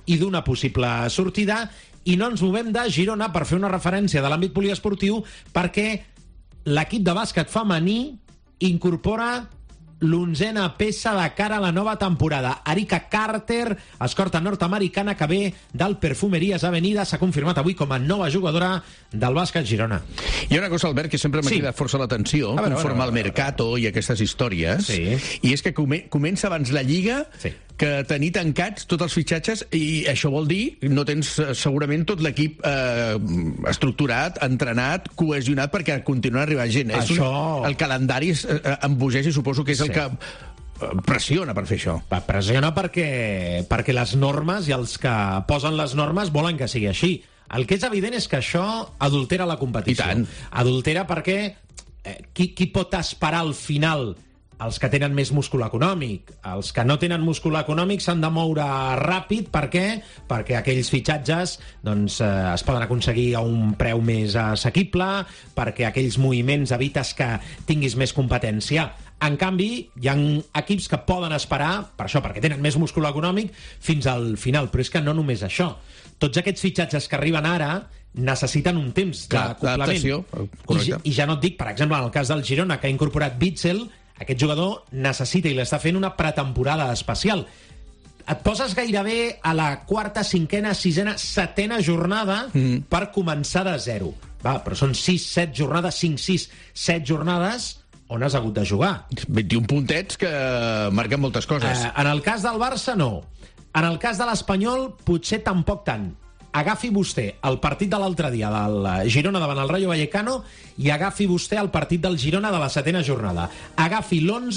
i d'una possible sortida, i no ens movem de Girona per fer una referència de l'àmbit poliesportiu, perquè l'equip de bàsquet femení incorpora l'onzena peça de cara a la nova temporada. Arika Carter, escorta nord-americana que ve del Perfumerías Avenida, s'ha confirmat avui com a nova jugadora del bàsquet Girona. Hi ha una cosa, Albert, que sempre m'ha Sí. cridat força l'atenció, A veure, conforme a veure, al Mercato i aquestes històries, Sí. i és que come- comença abans la Lliga Sí. que tenir tancats tots els fitxatges, i això vol dir no tens eh, segurament tot l'equip eh, estructurat, entrenat, cohesionat perquè continuarà arribant gent. És Això- un, el calendari es, eh, embogeix i suposo que és el Sí. que eh, pressiona per fer això. Va, pressiona perquè, perquè les normes i els que posen les normes volen que sigui així. El que és evident és que això adultera la competició. I tant. Adultera perquè eh, qui, qui pot esperar al final? Els que tenen més múscul econòmic. Els que no tenen múscul econòmic s'han de moure ràpid. Per què? Perquè aquells fitxatges doncs, eh, es poden aconseguir a un preu més assequible, perquè aquells moviments evites que tinguis més competència. En canvi, hi ha equips que poden esperar, per això, perquè tenen més múscul econòmic, fins al final. Però és que no només això. Tots aquests fitxatges que arriben ara necessiten un temps Clar, d'adaptació, d'acoplament. correcte. I, I ja no et dic, per exemple, en el cas del Girona, que ha incorporat Witzel, aquest jugador necessita i l'està fent una pretemporada especial. Et poses gairebé a la quarta, cinquena, sisena, setena jornada mm. per començar de zero. Va, però són sis, set jornades, cinc, sis, set jornades on has hagut de jugar. vint-i-un puntets que marquen moltes coses. Eh, en el cas del Barça, no. En el cas de l'Espanyol, potser tampoc tant. Agafi vostè el partit de l'altre dia del Girona davant el Rayo Vallecano i agafi vostè el partit del Girona de la setena jornada. Agafi l'onze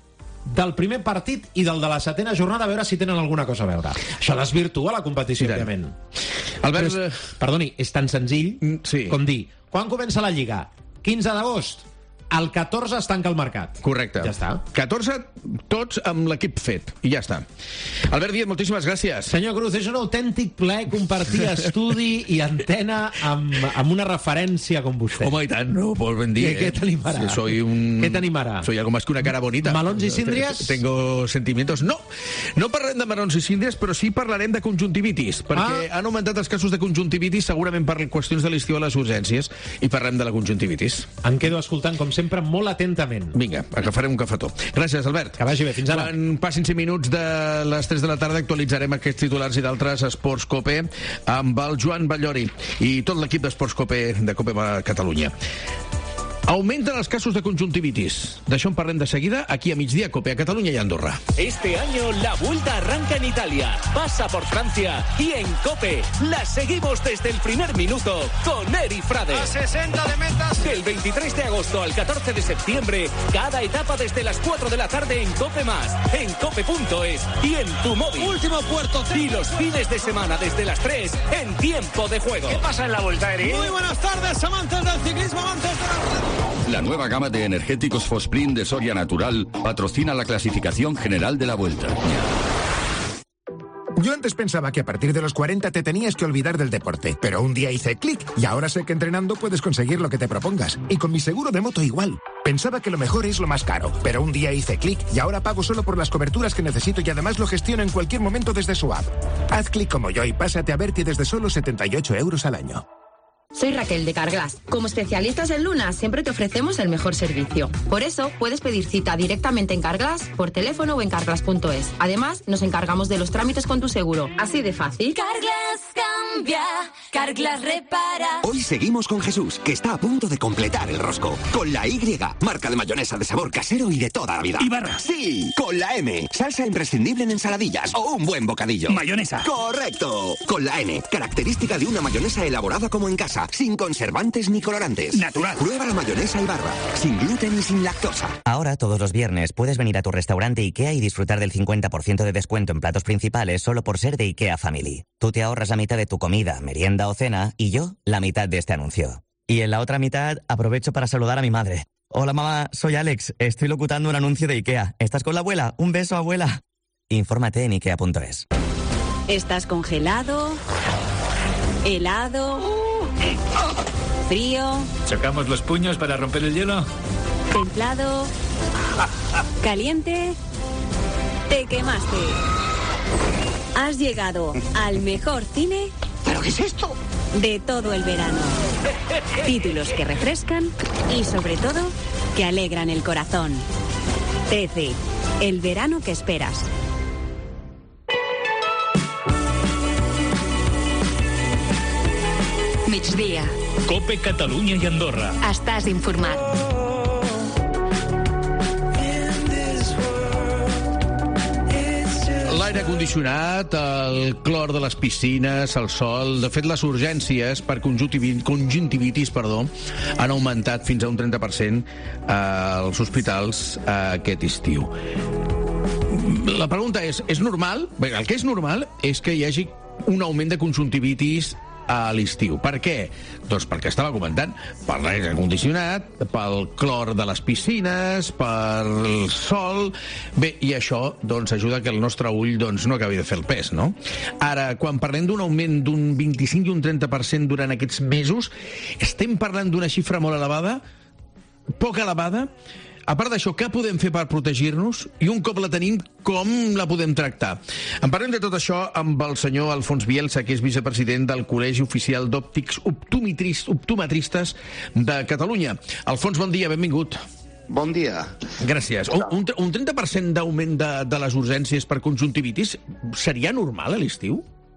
del primer partit i del de la setena jornada a veure si tenen alguna cosa a veure. Això desvirtua la competició, òbviament. Albert... És, perdoni, és tan senzill sí. com dir, quan comença la Lliga? quinze d'agost. El catorze es tanca el mercat. Correcte. Ja està. catorze, tots amb l'equip fet. I ja està. Albert Díaz, moltíssimes gràcies. Senyor Cruz, és un autèntic plaer compartir estudi i antena amb, amb una referència com vostè. Home, i tant, no ho pots ben dir. Què, què t'animarà? Sí, soy un... Què t'animarà? Soy algo más que una cara bonita. Melons i síndries? Tengo sentimientos. No, no parlarem de melons i síndries, però sí parlarem de conjuntivitis, perquè ah. han augmentat els casos de conjuntivitis, segurament per qüestions de l'estiu a les urgències, i parlem de la conjuntivitis. Em quedo escoltant, com sempre, molt atentament. Vinga, agafarem un cafetó. Gràcies, Albert. Que vagi bé, fins ara. Quan passin cinc minuts de les tres de la tarda actualitzarem aquests titulars i d'altres Esports Cope amb el Joan Ballori i tot l'equip d'Esports Cope de Cope Catalunya. Aumenten els casos de conjuntivitis. D'això en parlem de seguida, aquí a migdia, Cope a Catalunya y Andorra. Este año la vuelta arranca en Italia, pasa por Francia y en Cope la seguimos desde el primer minuto con Eri Frade. A sesenta de metas. Del veintitrés de agosto al catorce de septiembre, cada etapa desde las cuatro de la tarde en Cope Más, en cope punto es y en tu móvil. Último puerto. Y los fines de semana desde las tres en Tiempo de Juego. ¿Qué pasa en la vuelta, Eri? Muy buenas tardes, amantes del ciclismo, amantes de la... La nueva gama de energéticos Fosprint de Soria Natural patrocina la clasificación general de la Vuelta. Yo antes pensaba que a partir de los cuarenta te tenías que olvidar del deporte, pero un día hice clic y ahora sé que entrenando puedes conseguir lo que te propongas. Y con mi seguro de moto igual. Pensaba que lo mejor es lo más caro, pero un día hice clic y ahora pago solo por las coberturas que necesito y además lo gestiono en cualquier momento desde su app. Haz clic como yo y pásate a Berti desde solo setenta y ocho euros al año. Soy Raquel de Carglass. Como especialistas en Luna, siempre te ofrecemos el mejor servicio. Por eso, puedes pedir cita directamente en Carglass, por teléfono o en carglass punto es. Además, nos encargamos de los trámites con tu seguro. Así de fácil. Carglass cambia, Carglass repara. Hoy seguimos con Jesús, que está a punto de completar el rosco. Con la Y, marca de mayonesa de sabor casero y de toda la vida. ¿Y barras? Sí, con la M, salsa imprescindible en ensaladillas o un buen bocadillo. Mayonesa. Correcto. Con la N, característica de una mayonesa elaborada como en casa, sin conservantes ni colorantes. Natural. Prueba la mayonesa Ibarra, sin gluten y sin lactosa. Ahora, todos los viernes, puedes venir a tu restaurante IKEA y disfrutar del cincuenta por ciento de descuento en platos principales solo por ser de IKEA Family. Tú te ahorras la mitad de tu comida, merienda o cena y yo la mitad de este anuncio. Y en la otra mitad aprovecho para saludar a mi madre. Hola mamá, soy Alex, estoy locutando un anuncio de IKEA. ¿Estás con la abuela? Un beso, abuela. Infórmate en ikea punto es. ¿Estás congelado? ¿Helado? ¿Frío? ¿Sacamos los puños para romper el hielo? ¿Templado? ¿Caliente? ¿Te quemaste? Has llegado al mejor cine... ¿Pero qué es esto? De todo el verano. Títulos que refrescan y, sobre todo, que alegran el corazón. trece. El verano que esperas. Migdia. Cope Catalunya i Andorra. Estàs informat. L'aire condicionat, el clor de les piscines, el sol... De fet, les urgències per conjuntivitis, conjuntivitis perdó, han augmentat fins a un trenta per cent als hospitals aquest estiu. La pregunta és, és normal? Bé, el que és normal és que hi hagi un augment de conjuntivitis a l'estiu. Per què? Doncs perquè estava comentant, per l'aire condicionat, pel clor de les piscines, pel sol... Bé, i això doncs ajuda que el nostre ull doncs, no acabi de fer el pes, no? Ara, quan parlem d'un augment d'un vint-i-cinc i un trenta per cent durant aquests mesos, estem parlant d'una xifra molt elevada? Poc elevada? A part d'això, què podem fer per protegir-nos? I un cop la tenim, com la podem tractar? En parlem de tot això amb el senyor Alfons Bielsa, que és vicepresident del Col·legi Oficial d'Òptics Optometristes de Catalunya. Alfons, bon dia, benvingut. Bon dia. Gràcies. Un, un, un trenta per cent d'augment de, de les urgències per conjuntivitis seria normal a l'estiu?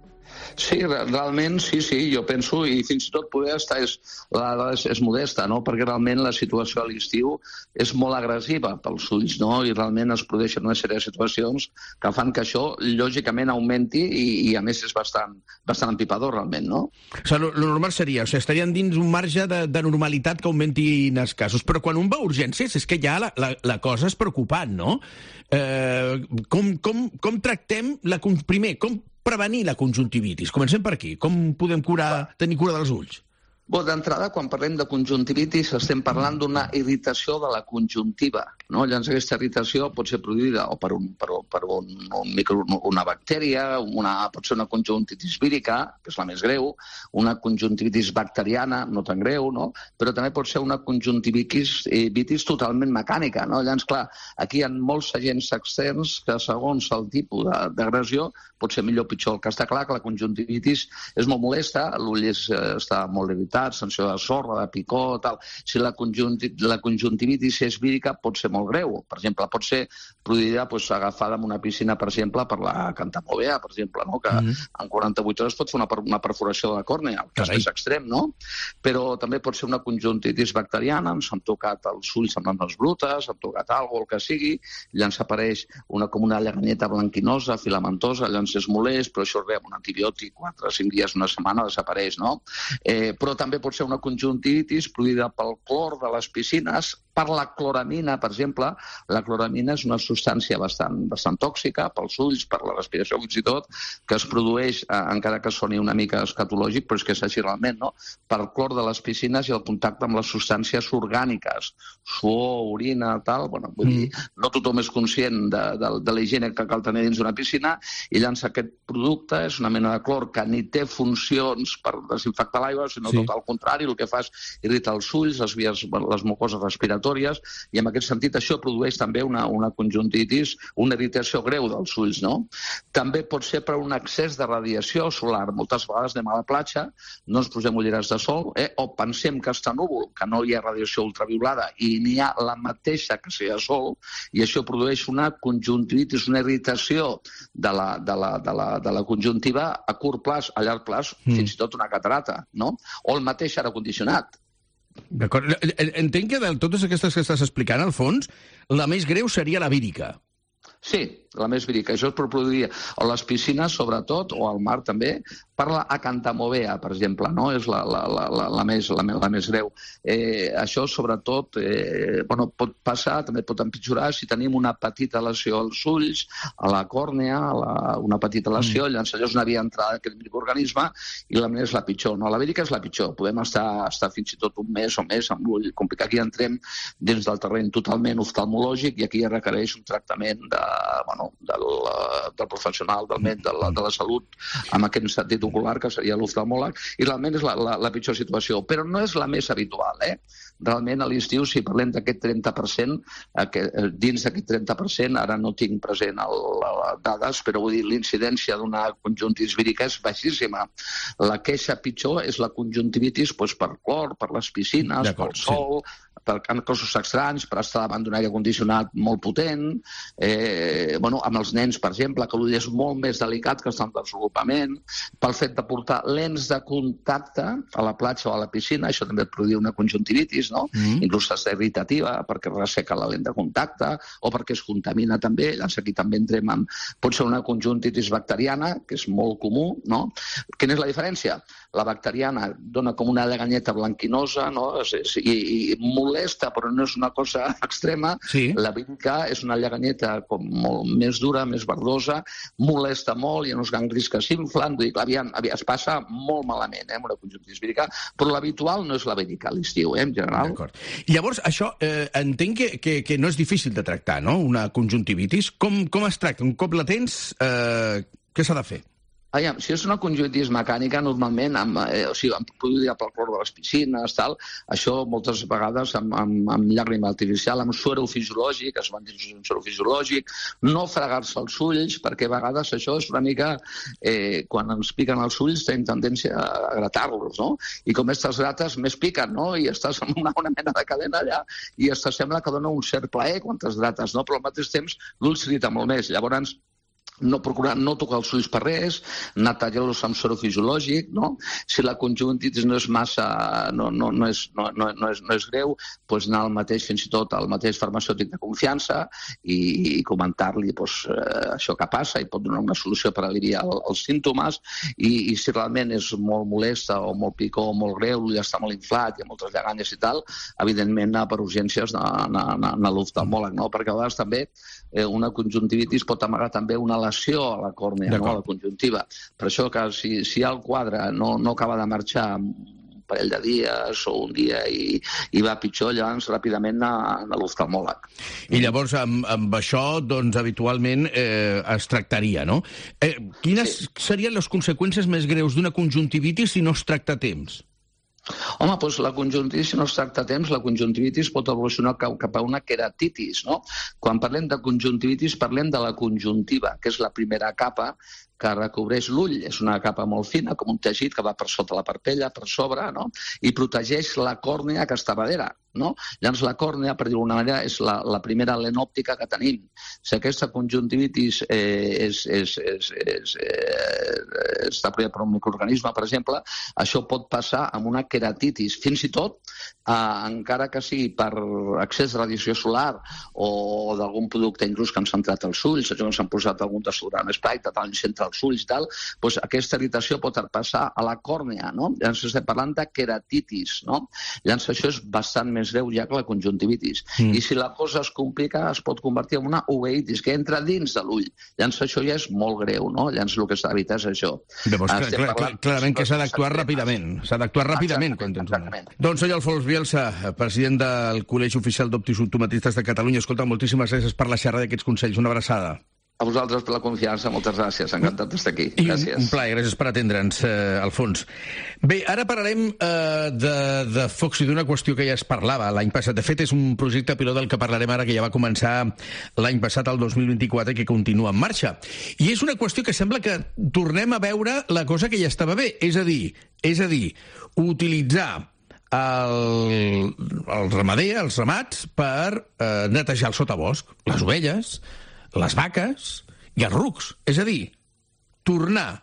Sí, realment, sí, sí, jo penso, i fins i tot poder estar és, la, és, és modesta, no? Perquè realment la situació a l'estiu és molt agressiva pels ulls, no? I realment es produeixen una sèrie de situacions que fan que això, lògicament, augmenti i, i a més, és bastant, bastant empipador, realment, no? O sigui, lo normal seria, o sigui, estarien dins un marge de, de normalitat que augmentin els casos, però quan un va a urgències és que ja la, la, la cosa és preocupant, no? Eh, com, com, com tractem, la, primer, com prevenir la conjuntivitis? Comencem per aquí. Com podem curar, tenir cura dels ulls? Bé, d'entrada, quan parlem de conjuntivitis, estem parlant d'una irritació de la conjuntiva, no? Llavors, aquesta irritació pot ser produïda o per, un, per, per un, un micro, una bactèria, una, pot ser una conjuntivitis vírica, que és la més greu, una conjuntivitis bacteriana, no tan greu, no? Però també pot ser una conjuntivitis eh, vitis totalment mecànica, no? Llavors, clar, aquí hi ha molts agents externs que, segons el tipus d'agressió, pot ser millor o pitjor. El que està clar que la conjuntivitis és molt molesta, l'ull és, està molt irritat, sensació de sorra, de picor, tal. Si la, conjunti, la conjuntivitis és vírica, pot ser molt greu. Per exemple, pot ser produïda pues, agafada en una piscina, per exemple, per la cantamovea, per exemple, no? Que mm-hmm. en quaranta-vuit hores pot fer una, una perforació de la còrnea, el cas més extrem, no? Però també pot ser una conjuntivitis bacteriana, ens han tocat els ulls amb les mans brutes, han tocat alguna cosa, el que sigui, llavors apareix una, com una lleganyeta blanquinosa, filamentosa, llavors és molest, però això res, un antibiòtic, quatre o cinc dies, una setmana, desapareix, no? Eh, però també pot ser una conjuntivitis produïda pel clor de les piscines, per la cloramina, per exemple. La cloramina és una substància bastant, bastant tòxica pels ulls, per la respiració fins i tot, que es produeix, eh, encara que soni una mica escatològic, però és que és així realment, no? Per clor de les piscines i el contacte amb les substàncies orgàniques, suor, orina, tal, bueno, vull mm. dir, no tothom és conscient de, de, de la higiene que cal tenir dins d'una piscina, i llavors aquest producte és una mena de clor que ni té funcions per desinfectar l'aigua, sinó sí. tot al contrari, el que fa és irritar els ulls, les vies, les mucoses respiratòries, i en aquest sentit això produeix també una, una conjuntivitis, una irritació greu dels ulls, no? També pot ser per un excés de radiació solar. Moltes vegades anem a la platja, no ens posem ulleres de sol, eh? o pensem que està núvol, que no hi ha radiació ultraviolada i n'hi ha la mateixa que si hi ha sol, i això produeix una conjuntivitis, una irritació de la, de la, de la, de la conjuntiva a curt plaç, a llarg plaç, mm. fins i tot una catarata, no? O el mateix aire condicionat. D'acord. Entenc que de totes aquestes que estàs explicant, al fons, la més greu seria la vírica. Sí, la més vírica. Això es produiria a les piscines, sobretot, o al mar també, per la acantamovea, per exemple, no? És la, la, la, la, la, més, la, la més greu. Eh, això, sobretot, eh, bueno, pot passar, també pot empitjorar si tenim una petita lesió als ulls, a la còrnea, a la, una petita lesió, mm. llavors allò és una via d'entrada d'aquest microorganisme i la més és la pitjor. No? La vírica és la pitjor. Podem estar, estar fins i tot un mes o més amb l'ull complicat. Aquí entrem dins del terreny totalment oftalmològic i aquí ja requereix un tractament de, bueno, del, del professional, del met, de la, de la salut, amb aquest sentit ocular, que seria l'oftalmòleg, i realment és la, la, la pitjor situació. Però no és la més habitual, eh? realment a l'estiu, si parlem d'aquest trenta per cent, dins d'aquest trenta per cent, ara no tinc present les dades, però vull dir, l'incidència d'una conjuntivitis vírica és baixíssima. La queixa pitjor és la conjuntivitis doncs, per clor, per les piscines, pel sol, sí. per cossos estranys, per estar davant d'un aire condicionat molt potent, eh, bueno, amb els nens, per exemple, que l'ull és molt més delicat que està en desenvolupament, pel fet de portar lents de contacte a la platja o a la piscina, això també et produïa una conjuntivitis, no? Mm. Inclús està irritativa perquè resseca la lent de contacte o perquè es contamina també, llavors aquí també entrem en... Pot ser una conjuntivitis bacteriana, que és molt comú, no? Quina és la diferència? La bacteriana dona com una lleganyeta blanquinosa, no? I, i molesta, però no és una cosa extrema. Sí. La vírica és una lleganyeta com molt més dura, més verdosa, molesta molt, hi ha uns ganglis que s'inflen, vull dir, aviam, aviam, es passa molt malament, eh, amb una conjuntivitis vírica, però l'habitual no és la vírica a l'estiu, eh, en general. Llavors, això eh, entenc que, que, que no és difícil de tractar, no?, una conjuntivitis. Com, com es tracta? Un cop la tens, eh, què s'ha de fer? Aviam, si és una conjuntivitis mecànica, normalment, amb, eh, o sigui, amb produïda pel clor de les piscines, tal, això moltes vegades amb, amb, amb llàgrima artificial, amb suero fisiològic, es van dir un suero fisiològic, no fregar-se els ulls, perquè a vegades això és una mica, eh, quan ens piquen els ulls, tenim tendència a gratar-los, no? I com aquestes grates més piquen, no? I estàs amb una, una mena de cadena allà i es sembla que dona un cert plaer quan t'es grates, no? Però al mateix temps l'ull s'irrita molt més. Llavors, no procurar no tocar els ulls per res, netejar-los amb suero fisiològic, no? Si la conjuntivitis no és massa, no, no, no, és, no, no, no, és, no és greu, doncs anar al mateix, fins i tot al mateix farmacèutic de confiança i, i comentar-li doncs, eh, això que passa i pot donar una solució per aliviar el, els símptomes i, i si realment és molt molesta o molt picor o molt greu, l'ull està molt inflat, hi ha moltes lleganyes i tal, evidentment anar per urgències a l'oftalmòleg, no? Perquè a vegades també eh, una conjuntivitis pot amagar també una lesió a la còrnea, no? A la conjuntiva. Per això que si, si el quadre no, no acaba de marxar un parell de dies o un dia i, i va pitjor, llavors ràpidament a, a l'oftalmòleg. I llavors amb, amb això, doncs, habitualment eh, es tractaria, no? Eh, quines sí. serien les conseqüències més greus d'una conjuntivitis si no es tracta a temps? Home, doncs la conjuntivitis, si no es tracta a temps, la conjuntivitis pot evolucionar cap a una queratitis, no? Quan parlem de conjuntivitis, parlem de la conjuntiva, que és la primera capa que recobreix l'ull. És una capa molt fina, com un teixit que va per sota la parpella, per sobre, no? I protegeix la còrnea que està darrere, no? Llavors la còrnea, per dir-ho d'alguna manera, és la, la primera lent òptica que tenim. Si aquesta conjuntivitis eh, és, és, és, és, eh, està produïda per un microorganisme, per exemple, això pot passar amb una queratitis. Fins i tot, eh, encara que sigui per excés de radiació solar o d'algun producte inclús que han centrat els ulls, això que s'han posat algun desodorant spray, tal, centre els ulls i tal, doncs aquesta irritació pot passar a la còrnea, no? Llavors estem parlant de queratitis, no? Llavors això és bastant més greu ja que la conjuntivitis. Mm. I si la cosa es complica, es pot convertir en una uveitis, que entra dins de l'ull. Llavors això ja és molt greu, no? Llavors el que s'ha d'evitar és això. Llavors, clar, clar, parlant... clarament que s'ha d'actuar ràpidament. S'ha d'actuar ràpidament quan tens una. Doncs soy Alfons Bielsa, president del Col·legi Oficial d'Optometristes de Catalunya. Escolta, moltíssimes gràcies per la xerrada d'aquests consells. Una abraçada. A vosaltres per la confiança, moltes gràcies, encantat d'estar aquí. Gràcies. Un plaer, gràcies per atendre'ns, eh, Alfons. Bé, ara parlarem eh, de, de Fox i d'una qüestió que ja es parlava l'any passat. De fet, és un projecte pilot del que parlarem ara, que ja va començar l'any passat, el dos mil vint-i-quatre, i que continua en marxa. I és una qüestió que sembla que tornem a veure la cosa que ja estava bé, és a dir, és a dir, utilitzar el, el ramader, els ramats, per eh, netejar el sotabosc, les ovelles, les vaques i els rucs. És a dir, tornar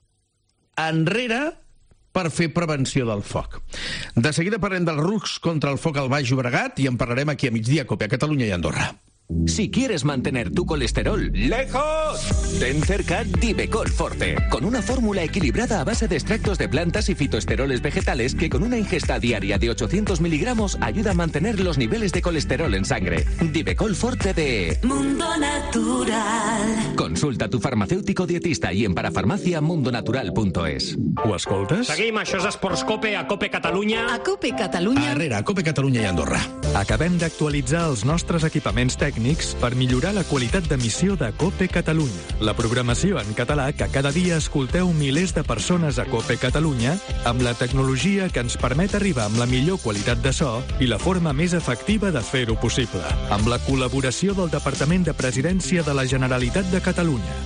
enrere per fer prevenció del foc. De seguida parlem dels rucs contra el foc al Baix Llobregat i en parlarem aquí a migdia, Cope, a Catalunya i Andorra. Si quieres mantener tu colesterol lejos, ten cerca Divecol Forte, con una fórmula equilibrada a base de extractos de plantas y fitoesteroles vegetales que con una ingesta diaria de ochocientos miligramos ayuda a mantener los niveles de colesterol en sangre. Divecol Forte de Mundo Natural. Consulta a tu farmacéutico dietista i en parafarmàcia mundonatural punt es. Ho escoltes? Seguim, això és Esports Cope, a Cope Catalunya. A Cope Catalunya. Arrere, a Cope Catalunya i Andorra. Acabem d'actualitzar els nostres equipaments tècnics tècnics per millorar la qualitat d'emissió de COPE Catalunya. La programació en català que cada dia escolteu milers de persones a COPE Catalunya amb la tecnologia que ens permet arribar amb la millor qualitat de so i la forma més efectiva de fer-ho possible. Amb la col·laboració del Departament de Presidència de la Generalitat de Catalunya.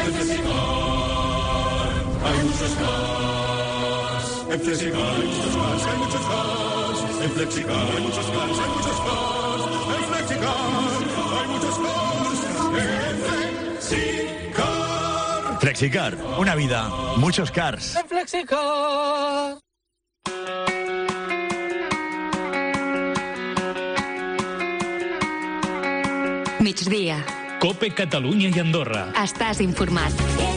Hay muchos cars. En Flexicar hay muchos cars, hay muchos cars. En Flexicar hay muchos cars, hay muchos cars. En Flexicar hay muchos cars. En Flexicar. Flexicar, una vida, muchos cars. En Flexicar. Migdia. COPE Catalunya i Andorra. Estàs informat.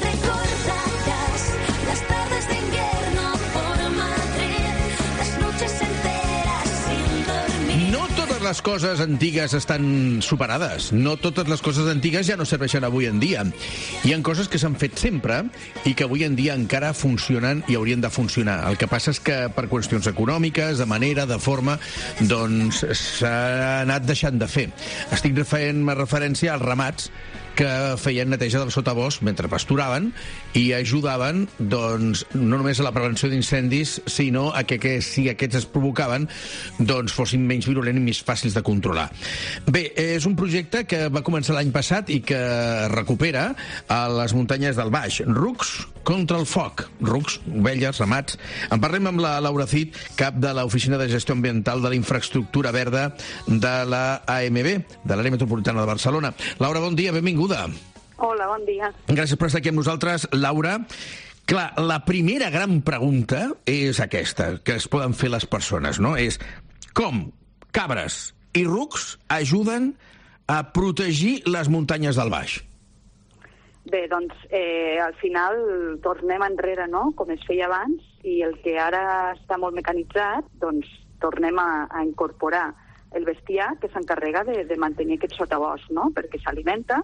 Las tardes de invierno por Madrid, las noches enteras sin dormir. No totes les coses antigues estan superades. No totes les coses antigues ja no serveixen avui en dia. Hi ha coses que s'han fet sempre i que avui en dia encara funcionen i haurien de funcionar. El que passa és que per qüestions econòmiques, de manera, de forma, doncs s'ha anat deixant de fer. Estic fent referència als ramats que feien neteja del sotabosc mentre pasturaven i ajudaven, doncs, no només a la prevenció d'incendis, sinó a que, que si aquests es provocaven, doncs fossin menys virulents i més fàcils de controlar. Bé, és un projecte que va començar l'any passat i que recupera a les muntanyes del Baix. Rucs contra el foc. Rucs, ovelles, ramats. En parlem amb la Laura Cid, cap de l'Oficina de Gestió Ambiental de la Infraestructura Verda de la A M B, de l'àrea metropolitana de Barcelona. Laura, bon dia, benvinguda. Hola, bon dia. Gràcies per estar aquí amb nosaltres. Laura, clar, la primera gran pregunta és aquesta, que es poden fer les persones, no? És com cabres i rucs ajuden a protegir les muntanyes del Baix? Bé, doncs, eh, al final tornem enrere, no?, com es feia abans, i el que ara està molt mecanitzat, doncs tornem a, a incorporar el bestiar que s'encarrega de, de mantenir aquest sotabosc, no?, perquè s'alimenta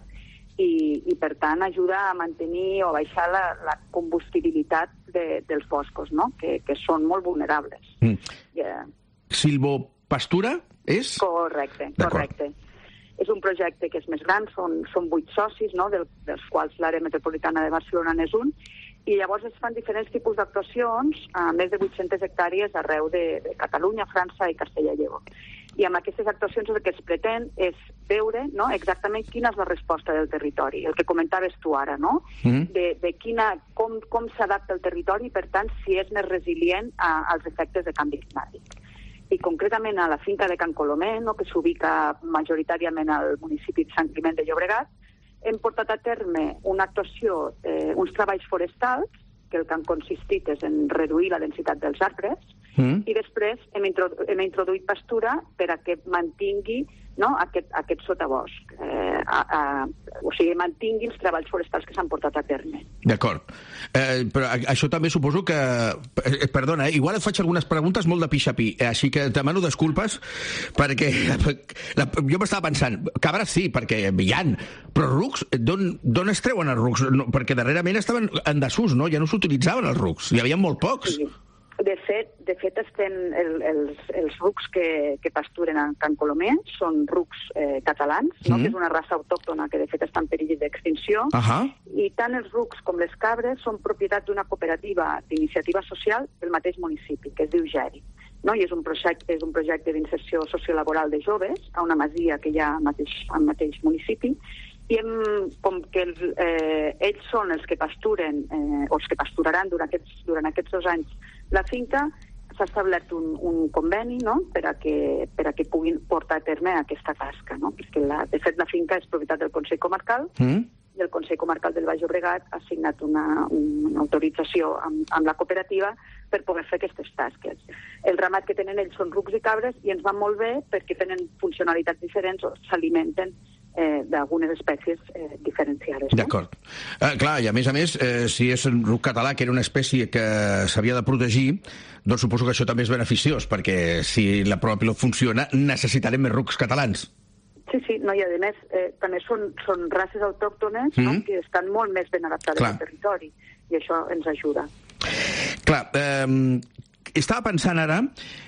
i, i, per tant, ajuda a mantenir o a baixar la, la combustibilitat de, dels boscos, no?, que, que són molt vulnerables. Mm. Yeah. Silvopastura és? Correcte, correcte. És un projecte que és més gran, són, són vuit socis, no?, del, dels quals l'àrea metropolitana de Barcelona n'és un, i llavors es fan diferents tipus d'actuacions a més de vuit-centes hectàrees arreu de, de Catalunya, França i Castella i Lleó. I amb aquestes actuacions el que es pretén és veure, no?, exactament quina és la resposta del territori, el que comentaves tu ara, no?, mm. de, de quina, com, com s'adapta el territori i, per tant, si és més resilient a, als efectes de canvi climàtic. I concretament a la finca de Can Colomer, no?, que s'ubica majoritàriament al municipi de Sant Climent de Llobregat, hem portat a terme una actuació, eh, uns treballs forestals, que el que han consistit és en reduir la densitat dels arbres, mm. i després hem, introdu hem introduït pastura per a que mantingui, no?, aquest, aquest sotabosc, eh, a, a, o sigui, mantingui els treballs forestals que s'han portat a terme. D'acord. Eh, però això també suposo que... Eh, perdona, eh, igual et faig algunes preguntes molt de pixapí, eh, així que et demano disculpes, perquè la, jo m'estava pensant, cabres sí, perquè hi ha, però rucs, d'on es treuen els rucs? No, perquè darrerament estaven en desús, no? Ja no s'utilitzaven els rucs, hi havia molt pocs. Sí. De fet, de fet estem el, els, els rucs que, que pasturen a Can Colomer són rucs eh, catalans, mm. no? Que és una raça autòctona que de fet està en perill d'extinció, uh -huh. i tant els rucs com les cabres són propietat d'una cooperativa d'iniciativa social del mateix municipi, que es diu Geri. No? I és un projecte, és un projecte d'inserció sociolaboral de joves a una masia que hi ha al mateix, al mateix municipi, i hem, com que els, eh, ells són els que pasturen, eh, o els que pasturaran durant aquests, durant aquests dos anys la finca, s'ha establert un, un conveni, no?, per a que, per a que puguin portar a terme aquesta tasca, no? Perquè, la, de fet, la finca és propietat del Consell Comarcal, mm. i el Consell Comarcal del Baix Llobregat ha signat una, una autorització amb, amb la cooperativa per poder fer aquestes tasques. El ramat que tenen ells són rucs i cabres i ens va molt bé perquè tenen funcionalitats diferents o s'alimenten eh, d'algunes espècies eh, diferenciades. No? D'acord. Eh, clar, i a més a més, eh, si és un ruc català, que era una espècie que s'havia de protegir, doncs suposo que això també és beneficiós, perquè si la prova pilot funciona, necessitarem més rucs catalans. Sí, sí, no, i a més, eh, també són, són races autòctones, mm. no?, que estan molt més ben adaptades Clar. al territori, i això ens ajuda. Clar, eh, estava pensant ara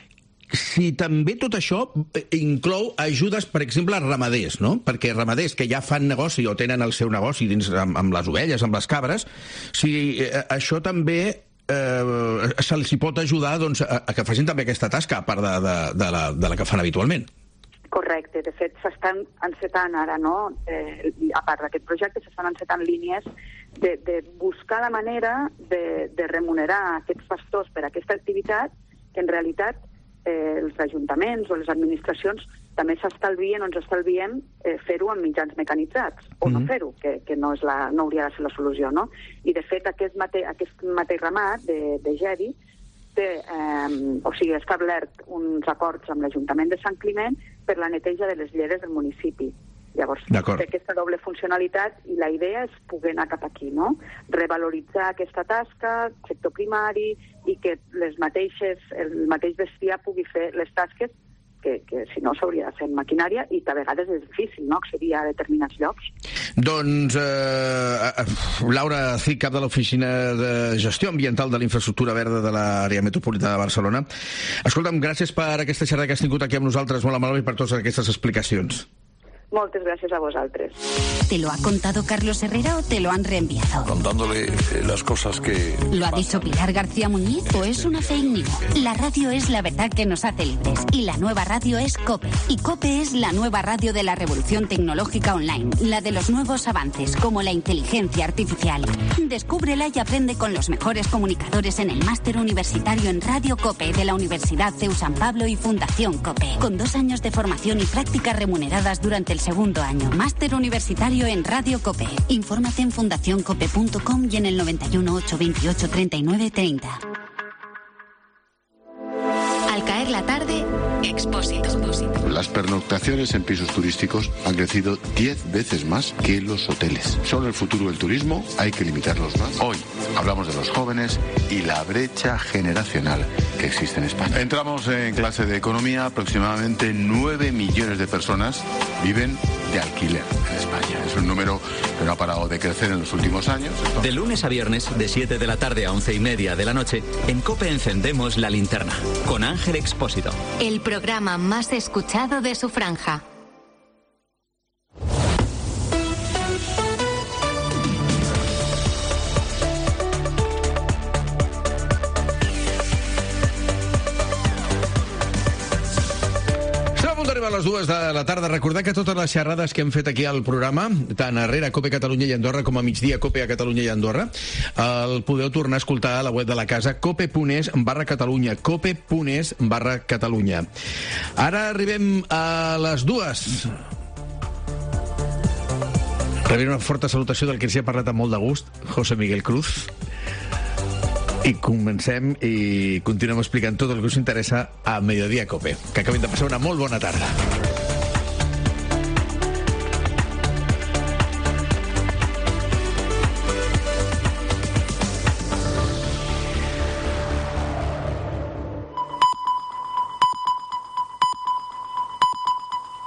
si també tot això inclou ajudes, per exemple, a ramaders, no? Perquè ramaders que ja fan negoci o tenen el seu negoci dins, amb, amb les ovelles, amb les cabres, si eh, això també eh, se'ls pot ajudar doncs, a, a que facin també aquesta tasca, a part de, de, de, la, de la que fan habitualment. Correcte. De fet, s'estan encetant ara, no? Eh, a part d'aquest projecte, s'estan encetant línies de, de buscar la manera de, de remunerar aquests pastors per aquesta activitat, que en realitat eh, els ajuntaments o les administracions també s'estalvien o ens estalviem eh, fer-ho amb mitjans mecanitzats, o mm-hmm. no fer-ho, que, que no, és la, no hauria de ser la solució, no? I, de fet, aquest, mate, aquest mateix ramat de, de Gedi té, eh, o sigui, ha establert uns acords amb l'Ajuntament de Sant Climent per la neteja de les lleres del municipi. Llavors, té aquesta doble funcionalitat i la idea és poder anar cap aquí, no? Revaloritzar aquesta tasca, sector primari, i que les mateixes, el mateix bestiar pugui fer les tasques que, que si no s'hauria de fer en maquinària i que a vegades és difícil, no?, accedir a determinats llocs. Doncs, eh, Laura Cid, cap de l'Oficina de Gestió Ambiental de l'Infraestructura Verda de l'Àrea Metropolitana de Barcelona. Escolta'm, gràcies per aquesta xerrada que has tingut aquí amb nosaltres, molt amable, i per totes aquestes explicacions. Moltes gràcies a vosaltres. ¿Te lo ha contado Carlos Herrera o te lo han reenviado? Contándole eh, las cosas que... ¿Lo ha dicho Pilar García Muñiz o es una fake news? La radio es la verdad que nos hace libres y la nueva radio es COPE. Y COPE es la nueva radio de la revolución tecnológica online, la de los nuevos avances como la inteligencia artificial. Descúbrela y aprende con los mejores comunicadores en el máster universitario en Radio COPE de la Universidad C E U San Pablo y Fundación COPE, con dos años de formación y prácticas remuneradas durante el segundo año. Máster universitario en Radio COPE. Infórmate en fundación cope punto com y en el noventa y uno, ochocientos veintiocho, treinta y nueve treinta. Al caer la tarde, Expósito. Las pernoctaciones en pisos turísticos han crecido diez veces más que los hoteles. Son el futuro del turismo, hay que limitarlos más. Hoy hablamos de los jóvenes y la brecha generacional que existe en España. Entramos en clase de economía, aproximadamente nueve millones de personas viven de alquiler en España. Es un número que no ha parado de crecer en los últimos años. Entonces... De lunes a viernes, de siete de la tarde a once y media de la noche, en COPE encendemos la linterna, con Ángel Expósito. El programa más escuchado de su franja. A les dues de la tarda. Recordar que totes les xerrades que hem fet aquí al programa, tant a Herrera, COPE Catalunya i Andorra, com a migdia, COPE a Catalunya i Andorra, el podeu tornar a escoltar a la web de la casa, cope.es barra Catalunya, cope.es barra Catalunya. Ara arribem a les dues. Rebem una forta salutació del que ens hi ha parlat amb molt de gust, José Miguel Cruz. I comencem i continuem explicant tot el que us interessa a Mediodía Cope. Que acabem de passar una molt bona tarda.